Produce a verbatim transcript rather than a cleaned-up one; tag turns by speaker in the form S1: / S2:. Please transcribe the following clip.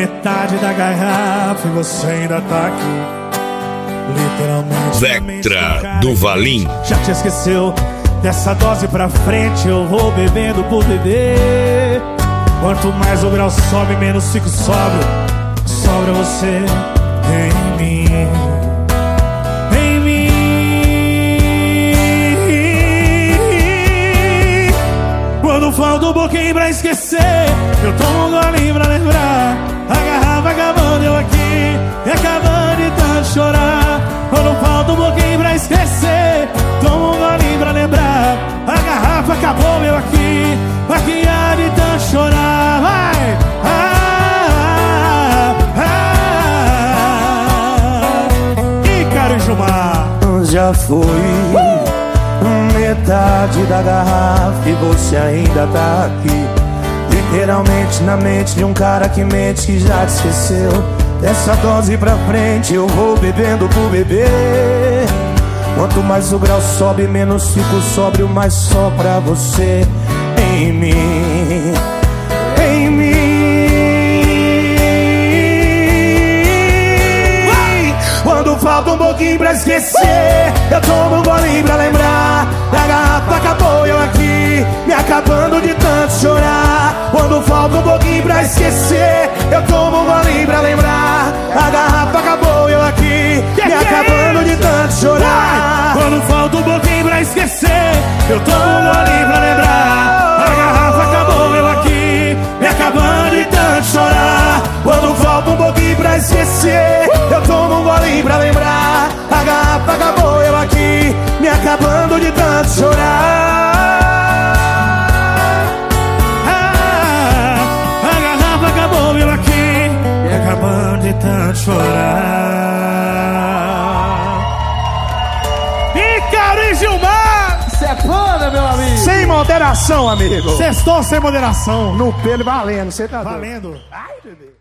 S1: metade da garrafa e você ainda tá aqui. Literalmente.
S2: Vectra do Valim.
S1: Já te esqueceu? Dessa dose pra frente eu vou bebendo por beber. Quanto mais o grau sobe, menos fico sóbrio. Sobra você em mim, em mim. Quando falta um pouquinho pra esquecer, eu tomo um golinho pra lembrar. A garrafa acabando, eu aqui, e acabando de tanto chorar. Quando falta um pouquinho pra esquecer, tomo um golinho pra lembrar. A garrafa acabou, eu aqui, maquiado de tanto chorar. Vai! Ah, ah, ah. Ícaro e Gilmar.
S3: Já foi uh! metade da garrafa e você ainda tá aqui. Literalmente na mente de um cara que mente, que já te esqueceu. Dessa dose pra frente eu vou bebendo por beber. Quanto mais o grau sobe, menos fico sóbrio, mais só pra você em mim, em mim. Quando falta um pouquinho pra esquecer, eu tomo um golinho pra lembrar. A garrafa acabou, eu aqui, me acabando de tanto chorar. Quando falta um pouquinho pra esquecer, eu tomo um golinho pra lembrar. A garrafa acabou, eu aqui, me acabando de tanto chorar.
S1: Quando falta um pouquinho pra esquecer, eu tomo um golinho pra lembrar. A garrafa acabou, eu aqui, me acabando de tanto chorar.
S3: Quando falta um pouquinho pra esquecer, eu tomo um golinho pra lembrar. A garrafa acabou, eu aqui, me acabando de tanto chorar.
S1: Ah, a garrafa acabou, eu aqui, me acabando de tanto chorar. Ícaro e Gilmar!
S4: Cê é foda, meu amigo!
S1: Sem moderação, amigo!
S4: Sextou sem moderação. No pelo valendo, cê tá doido.
S1: Valendo!
S4: Ai, bebê.